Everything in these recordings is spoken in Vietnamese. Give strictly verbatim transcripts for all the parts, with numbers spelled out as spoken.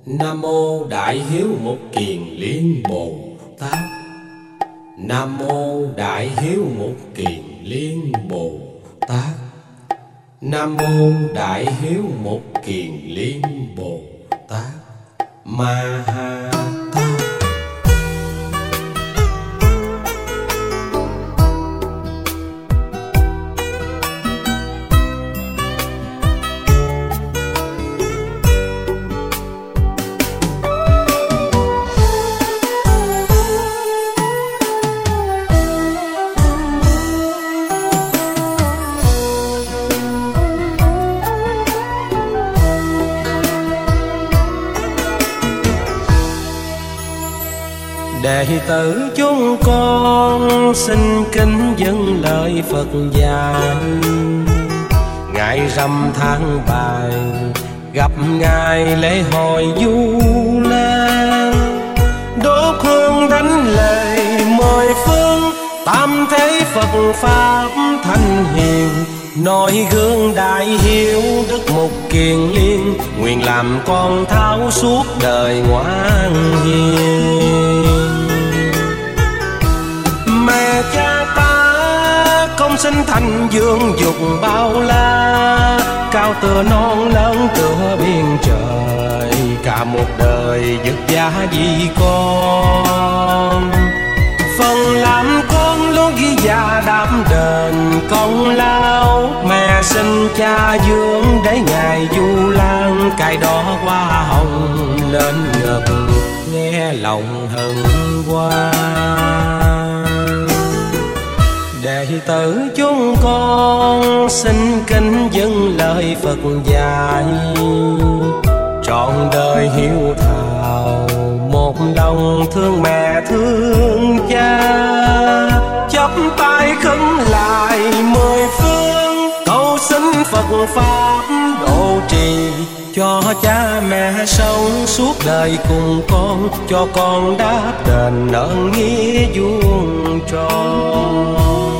Nam mô Đại Hiếu Một Kiền Liên Bồ Tát. Nam mô Đại Hiếu Một Kiền Liên Bồ Tát. Nam mô Đại Hiếu Một Kiền Liên Bồ Tát Ma Ha Tát. Đệ tử chúng con xin kính dâng lời Phật dạy. Ngày rằm tháng bảy gặp ngày lễ hội Du Lan, đốt hương thánh lễ mười phương, tam thế Phật pháp thanh hiền, noi gương Đại Hiếu Đức Mục Kiền Liên, nguyện làm con tháo suốt đời ngoan hiền. Mẹ cha ta công sinh thành dương dục bao la, cao tựa non lớn tựa biển trời, cả một đời vất vả vì con. Phần làm con luôn ghi già đáp đền công lao, mẹ sinh cha dưỡng để ngày Du Lan, cài đỏ hoa hồng lên ngực nghe lòng hân hoan. Đệ tử chúng con xin kính dâng lời Phật dạy, trọn đời hiếu thảo một lòng thương mẹ thương cha, chắp tay khấn lại mười phương, cầu xin Phật pháp độ trì, cho cha mẹ sống suốt đời cùng con, cho con đáp đền ơn nghĩa vuông tròn.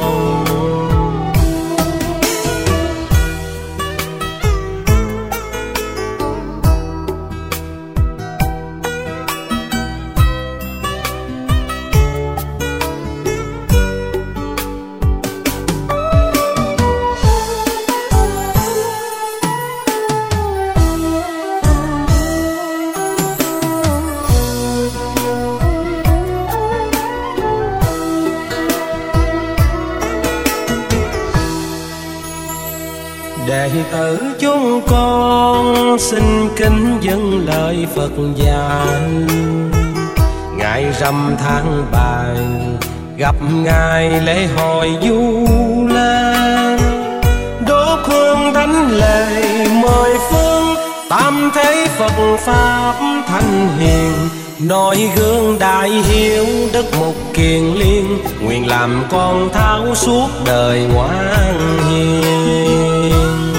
Đệ tử chúng con xin kính dâng lời Phật dạy. Ngày rằm tháng bảy gặp ngày lễ hội Du Lan, đốt hương thánh lễ mười phương, tam thế Phật pháp thanh hiền, noi gương Đại Hiếu Đức Mục Kiền Liên, nguyện làm con tháo suốt đời ngoan hiền.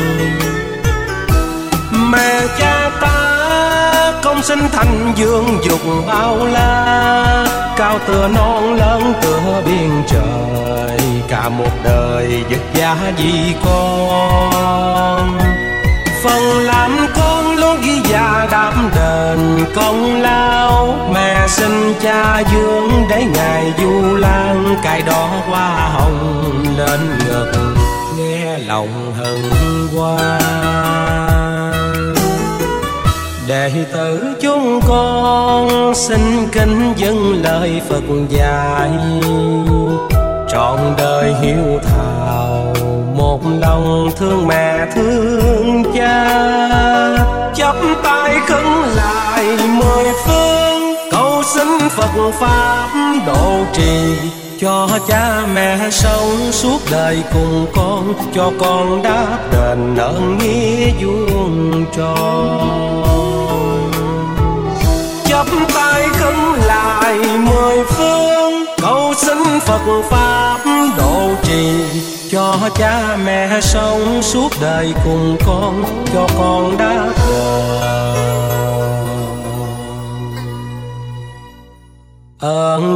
Mẹ cha ta công sinh thành dương dục bao la, cao tựa non lớn tựa biển trời, cả một đời vất vả vì con. Phần làm con luôn ghi già đáp đền công lao, mẹ sinh cha dưỡng để ngày Du Lan, cài đỏ hoa hồng lên ngực nghe lòng hân hoan. Đệ tử chúng con xin kính dâng lời Phật dạy, trọn đời hiếu thảo một lòng thương mẹ thương cha, chắp tay khấn lại mười phương, cầu xin Phật pháp độ trì, cho cha mẹ sống suốt đời cùng con, cho con đáp đền ơn nghĩa vuông tròn. Chắp tay khấn lại mười phương, cầu xin Phật pháp độ trì, cho cha mẹ sống suốt đời cùng con, cho con đáp đền ơn